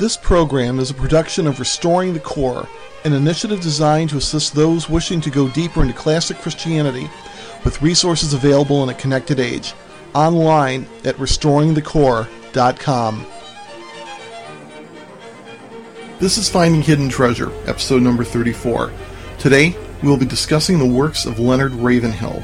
This program is a production of Restoring the Core, an initiative designed to assist those wishing to go deeper into classic Christianity with resources available in a connected age. Online at restoringthecore.com. This is Finding Hidden Treasure, episode number 34. Today, we will be discussing the works of Leonard Ravenhill.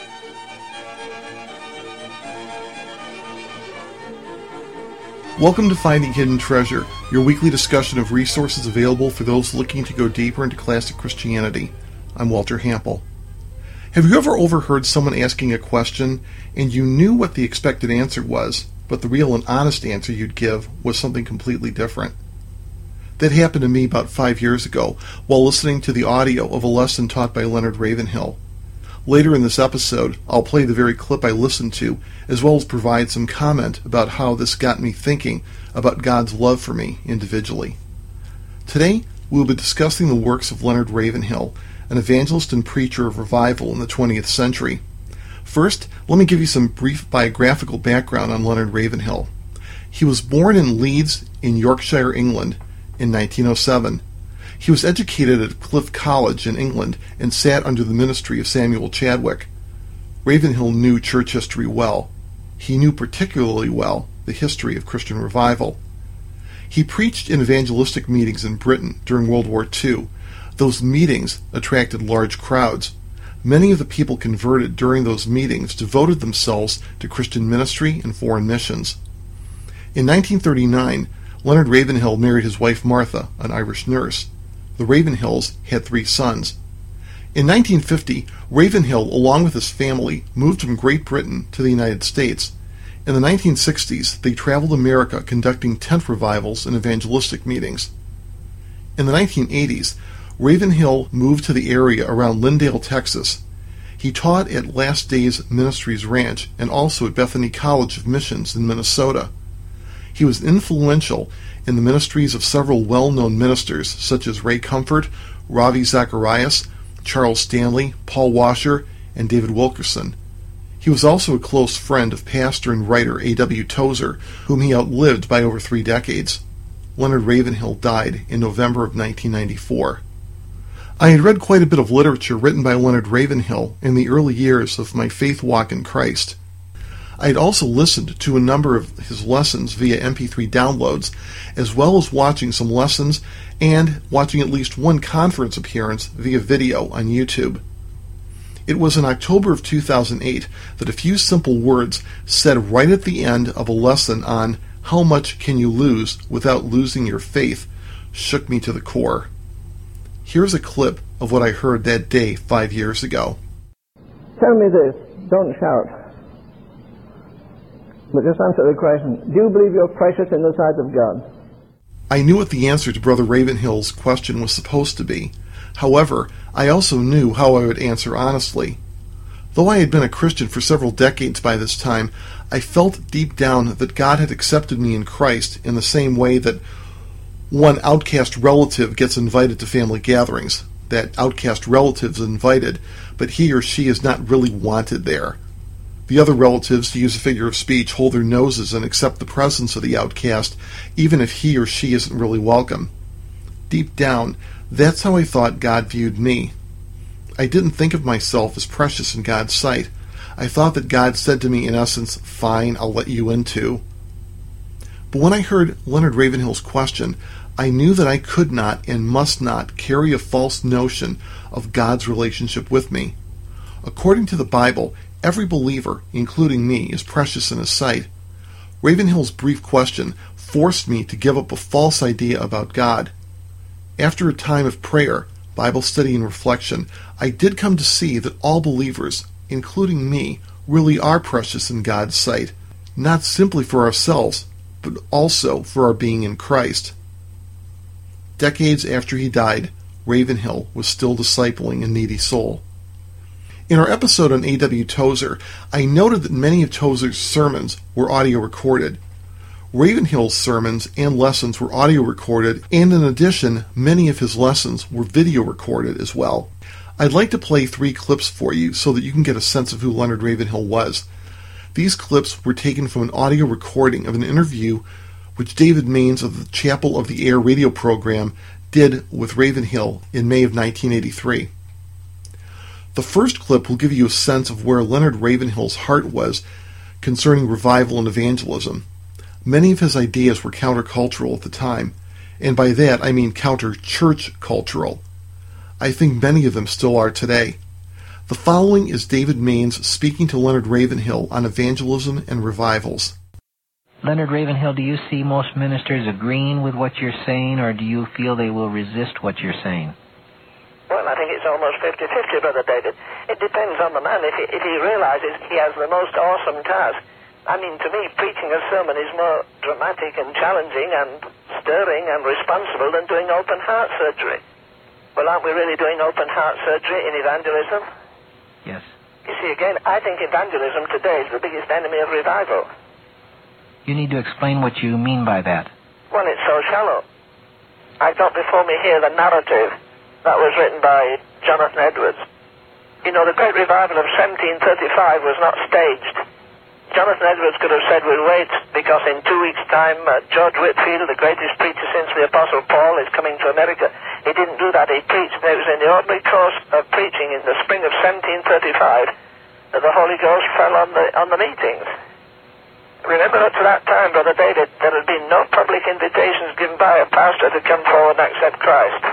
Welcome to Finding Hidden Treasure, your weekly discussion of resources available for those looking to go deeper into classic Christianity. I'm Walter Hampel. Have you ever overheard someone asking a question and you knew what the expected answer was, but the real and honest answer you'd give was something completely different? That happened to me about 5 years ago while listening to the audio of a lesson taught by Leonard Ravenhill. Later in this episode, I'll play the very clip I listened to, as well as provide some comment about how this got me thinking about God's love for me individually. Today, we'll be discussing the works of Leonard Ravenhill, an evangelist and preacher of revival in the 20th century. First, let me give you some brief biographical background on Leonard Ravenhill. He was born in Leeds in Yorkshire, England, in 1907. He was educated at Cliff College in England and sat under the ministry of Samuel Chadwick. Ravenhill knew church history well. He knew particularly well the history of Christian revival. He preached in evangelistic meetings in Britain during World War II. Those meetings attracted large crowds. Many of the people converted during those meetings devoted themselves to Christian ministry and foreign missions. In 1939, Leonard Ravenhill married his wife Martha, an Irish nurse. The Ravenhills had 3 sons. In 1950, Ravenhill, along with his family, moved from Great Britain to the United States. In the 1960s, they traveled America conducting tent revivals and evangelistic meetings. In the 1980s, Ravenhill moved to the area around Lindale, Texas. He taught at Last Days Ministries Ranch and also at Bethany College of Missions in Minnesota. He was influential in the ministries of several well-known ministers such as Ray Comfort, Ravi Zacharias, Charles Stanley, Paul Washer, and David Wilkerson. He was also a close friend of pastor and writer A.W. Tozer, whom he outlived by over 3 decades. Leonard Ravenhill died in November of 1994. I had read quite a bit of literature written by Leonard Ravenhill in the early years of my faith walk in Christ. I had also listened to a number of his lessons via MP3 downloads, as well as watching some lessons and watching at least one conference appearance via video on YouTube. It was in October of 2008 that a few simple words said right at the end of a lesson on how much can you lose without losing your faith shook me to the core. Here's a clip of what I heard that day 5 years ago. Tell me this, don't shout. But just answer the question, do you believe you're precious in the sight of God? I knew what the answer to Brother Ravenhill's question was supposed to be. However, I also knew how I would answer honestly. Though I had been a Christian for several decades by this time, I felt deep down that God had accepted me in Christ in the same way that one outcast relative gets invited to family gatherings. That outcast relative is invited, but he or she is not really wanted there. The other relatives, to use a figure of speech, hold their noses and accept the presence of the outcast, even if he or she isn't really welcome. Deep down, that's how I thought God viewed me. I didn't think of myself as precious in God's sight. I thought that God said to me, in essence, fine, I'll let you in too. But when I heard Leonard Ravenhill's question, I knew that I could not and must not carry a false notion of God's relationship with me. According to the Bible, every believer, including me, is precious in His sight. Ravenhill's brief question forced me to give up a false idea about God. After a time of prayer, Bible study, and reflection, I did come to see that all believers, including me, really are precious in God's sight, not simply for ourselves, but also for our being in Christ. Decades after he died, Ravenhill was still discipling a needy soul. In our episode on A.W. Tozer, I noted that many of Tozer's sermons were audio recorded. Ravenhill's sermons and lessons were audio recorded, and in addition, many of his lessons were video recorded as well. I'd like to play 3 clips for you so that you can get a sense of who Leonard Ravenhill was. These clips were taken from an audio recording of an interview which David Maines of the Chapel of the Air radio program did with Ravenhill in May of 1983. The first clip will give you a sense of where Leonard Ravenhill's heart was concerning revival and evangelism. Many of his ideas were countercultural at the time, and by that I mean counter-church cultural. I think many of them still are today. The following is David Maines speaking to Leonard Ravenhill on evangelism and revivals. Leonard Ravenhill, do you see most ministers agreeing with what you're saying, or do you feel they will resist what you're saying? Well, I think it's almost 50-50, Brother David. It depends on the man. If he realizes he has the most awesome task. I mean, to me, preaching a sermon is more dramatic and challenging and stirring and responsible than doing open heart surgery. Well, aren't we really doing open heart surgery in evangelism? Yes. You see, again, I think evangelism today is the biggest enemy of revival. You need to explain what you mean by that. Well, it's so shallow. I've got before me here the narrative that was written by Jonathan Edwards. You know, the great revival of 1735 was not staged. Jonathan Edwards could have said, we'll wait, because in 2 weeks' time, George Whitefield, the greatest preacher since the Apostle Paul, is coming to America. He didn't do that. He preached. It was in the ordinary course of preaching in the spring of 1735 that the Holy Ghost fell on the meetings. Remember, up to that time, Brother David, there had been no public invitations given by a pastor to come forward and accept Christ.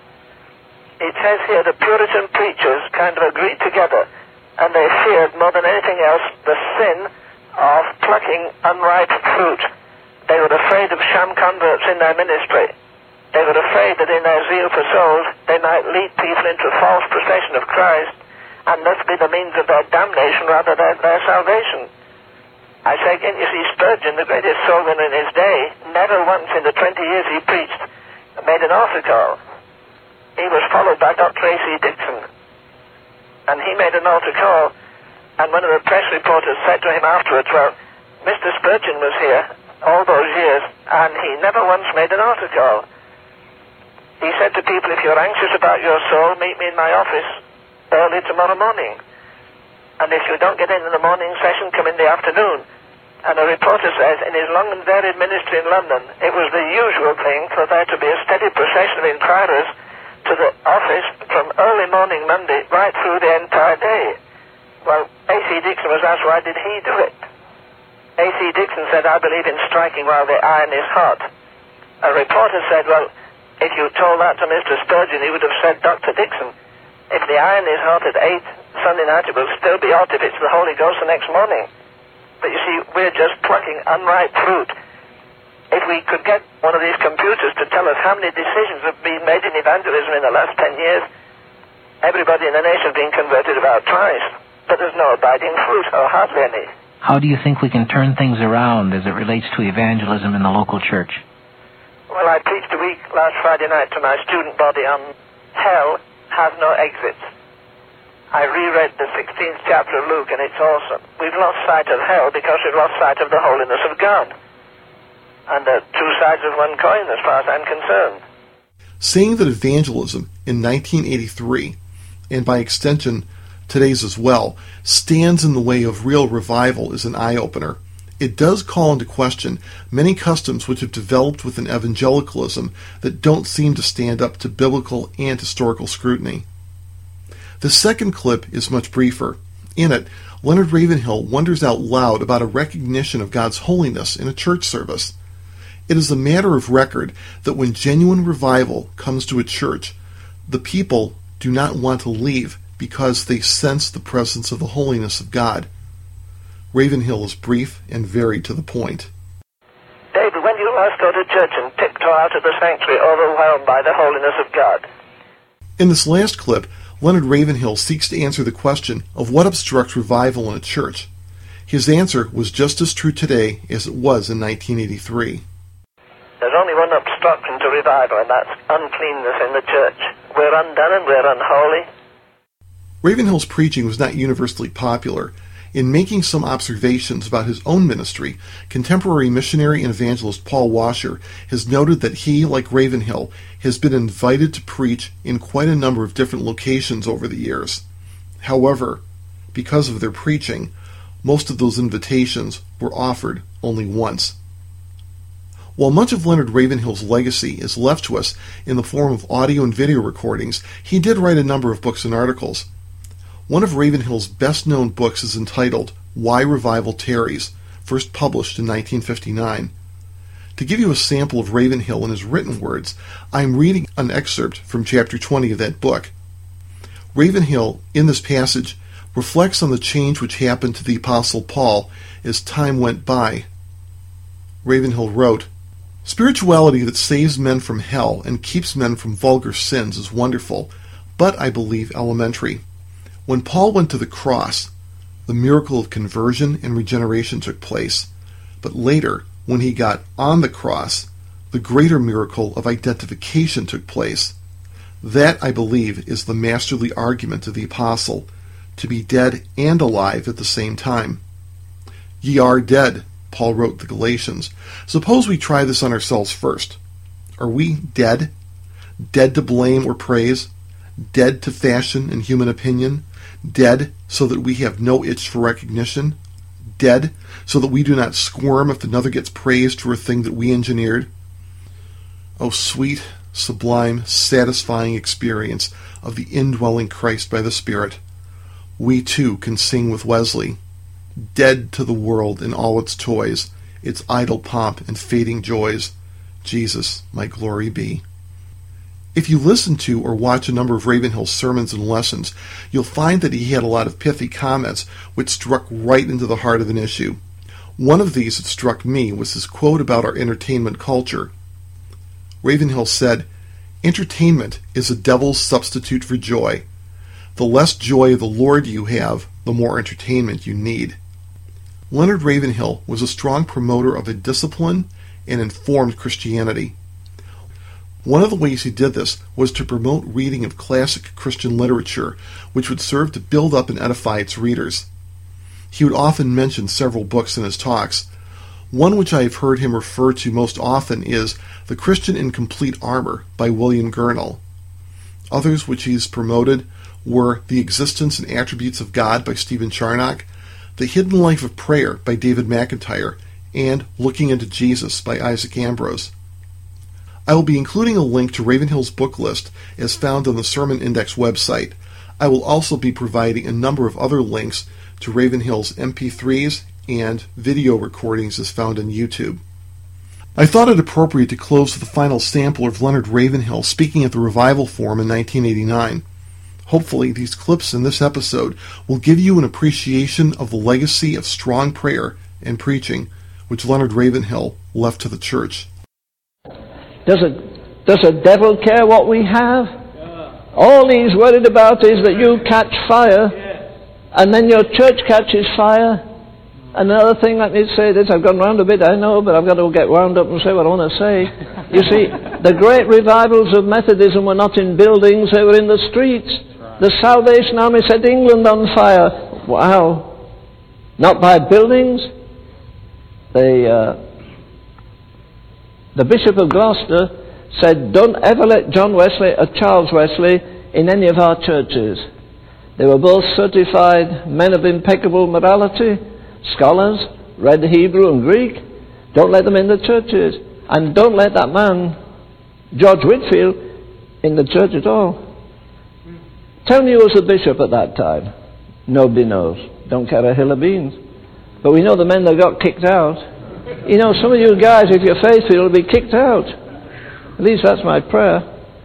It says here the Puritan preachers kind of agreed together, and they feared more than anything else the sin of plucking unripe fruit. They were afraid of sham converts in their ministry. They were afraid that in their zeal for souls they might lead people into a false procession of Christ and thus be the means of their damnation rather than their salvation. I say again, you see, Spurgeon, the greatest soul winner in his day, never once in the 20 years he preached made an altar call. He was followed by Dr. A.C. Dixon, and he made an altar call, and one of the press reporters said to him afterwards, well, Mr. Spurgeon was here all those years, and he never once made an altar call. He said to people, if you're anxious about your soul, meet me in my office early tomorrow morning. And if you don't get in the morning session, come in the afternoon. And a reporter says, in his long and varied ministry in London, it was the usual thing for there to be a steady procession of inquirers to the office from early morning Monday right through the entire day. Well, A.C. Dixon was asked, why did he do it? A.C. Dixon said, I believe in striking while the iron is hot. A reporter said, well, if you told that to Mr. Spurgeon, he would have said, Dr. Dixon, if the iron is hot at 8 Sunday night, it will still be hot if it's the Holy Ghost the next morning. But you see, we're just plucking unripe fruit. If we could get one of these computers to tell us how many decisions have been made in evangelism in the last 10 years, everybody in the nation has been converted about twice. But there's no abiding fruit, or hardly any. How do you think we can turn things around as it relates to evangelism in the local church? Well, I preached a week last Friday night to my student body on hell has no exits. I reread the 16th chapter of Luke, and it's awesome. We've lost sight of hell because we've lost sight of the holiness of God. And they're two sides of one coin as far as I'm concerned. Saying that evangelism in 1983, and by extension today's as well, stands in the way of real revival is an eye-opener. It does call into question many customs which have developed within evangelicalism that don't seem to stand up to biblical and historical scrutiny. The second clip is much briefer. In it, Leonard Ravenhill wonders out loud about a recognition of God's holiness in a church service. It is a matter of record that when genuine revival comes to a church, the people do not want to leave because they sense the presence of the holiness of God. Ravenhill is brief and very to the point. David, when you last go to church and tiptoe out of the sanctuary overwhelmed by the holiness of God? In this last clip, Leonard Ravenhill seeks to answer the question of what obstructs revival in a church. His answer was just as true today as it was in 1983. There's only one obstruction to revival, and that's uncleanness in the church. We're undone and we're unholy. Ravenhill's preaching was not universally popular. In making some observations about his own ministry, contemporary missionary and evangelist Paul Washer has noted that he, like Ravenhill, has been invited to preach in quite a number of different locations over the years. However, because of their preaching, most of those invitations were offered only once. While much of Leonard Ravenhill's legacy is left to us in the form of audio and video recordings, he did write a number of books and articles. One of Ravenhill's best-known books is entitled Why Revival Tarries, first published in 1959. To give you a sample of Ravenhill in his written words, I am reading an excerpt from chapter 20 of that book. Ravenhill, in this passage, reflects on the change which happened to the Apostle Paul as time went by. Ravenhill wrote, "Spirituality that saves men from hell and keeps men from vulgar sins is wonderful, but I believe elementary. When Paul went to the cross, the miracle of conversion and regeneration took place, but later, when he got on the cross, the greater miracle of identification took place. That, I believe, is the masterly argument of the apostle, to be dead and alive at the same time. Ye are dead, Paul wrote the Galatians. Suppose we try this on ourselves first. Are we dead? Dead to blame or praise? Dead to fashion and human opinion? Dead so that we have no itch for recognition? Dead so that we do not squirm if another gets praised for a thing that we engineered? Oh, sweet, sublime, satisfying experience of the indwelling Christ by the Spirit. We too can sing with Wesley, dead to the world and all its toys, its idle pomp and fading joys. Jesus, my glory be. If you listen to or watch a number of Ravenhill's sermons and lessons, you'll find that he had a lot of pithy comments which struck right into the heart of an issue. One of these that struck me was his quote about our entertainment culture. Ravenhill said, "Entertainment is a devil's substitute for joy. The less joy of the Lord you have, the more entertainment you need." Leonard Ravenhill was a strong promoter of a disciplined and informed Christianity. One of the ways he did this was to promote reading of classic Christian literature, which would serve to build up and edify its readers. He would often mention several books in his talks. One which I have heard him refer to most often is The Christian in Complete Armor by William Gurnall. Others which he's promoted were The Existence and Attributes of God by Stephen Charnock, The Hidden Life of Prayer by David McIntyre, and Looking into Jesus by Isaac Ambrose. I will be including a link to Ravenhill's book list as found on the Sermon Index website. I will also be providing a number of other links to Ravenhill's MP3s and video recordings as found on YouTube. I thought it appropriate to close with a final sample of Leonard Ravenhill speaking at the Revival Forum in 1989. Hopefully, these clips in this episode will give you an appreciation of the legacy of strong prayer and preaching which Leonard Ravenhill left to the church. Does a devil care what we have? All he's worried about is that you catch fire, and then your church catches fire. Another thing, let me say this, I've gone round a bit, I know, but I've got to get wound up and say what I want to say. You see, the great revivals of Methodism were not in buildings, they were in the streets. The Salvation Army set England on fire. Wow. Not by buildings. The Bishop of Gloucester said, "Don't ever let John Wesley or Charles Wesley in any of our churches." They were both certified men of impeccable morality, scholars, read Hebrew and Greek. Don't let them in the churches. And don't let that man, George Whitfield, in the church at all. Tell me who was the bishop at that time. Nobody knows. Don't care a hill of beans. But we know the men that got kicked out. You know, some of you guys, if you're faithful, will be kicked out. At least that's my prayer.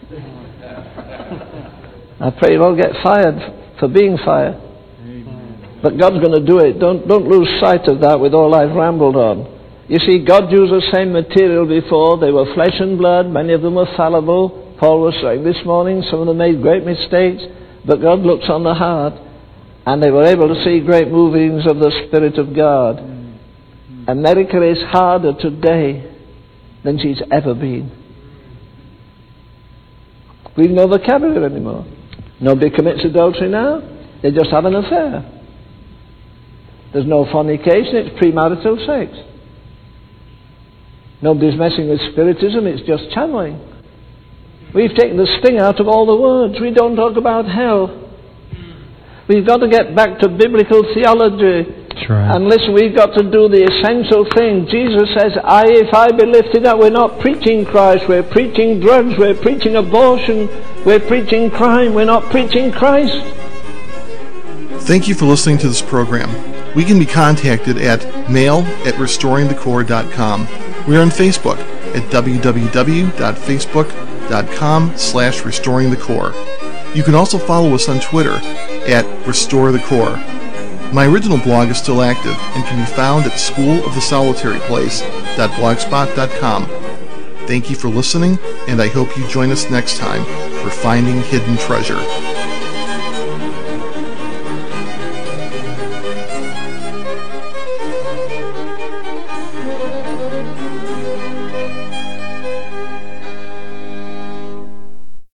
I pray you'll all get fired for being fired. But God's going to do it. Don't lose sight of that with all I've rambled on. You see, God used the same material before. They were flesh and blood. Many of them were fallible. Paul was saying this morning, some of them made great mistakes. But God looks on the heart. And they were able to see great movings of the Spirit of God. America is harder today than she's ever been. We've no vocabulary anymore. Nobody commits adultery now. They just have an affair. There's no fornication, it's premarital sex. Nobody's messing with spiritism, it's just channeling. We've taken the sting out of all the words. We don't talk about hell. We've got to get back to biblical theology. That's right. And listen, we've got to do the essential thing. Jesus says, if I be lifted up, we're not preaching Christ, we're preaching drugs, we're preaching abortion, we're preaching crime, we're not preaching Christ. Thank you for listening to this program. We can be contacted at mail@restoringthecore.com. We are on Facebook at www.facebook.com/restoringthecore. You can also follow us on Twitter at RestoreTheCore. My original blog is still active and can be found at schoolofthesolitaryplace.blogspot.com. Thank you for listening, and I hope you join us next time for Finding Hidden Treasure.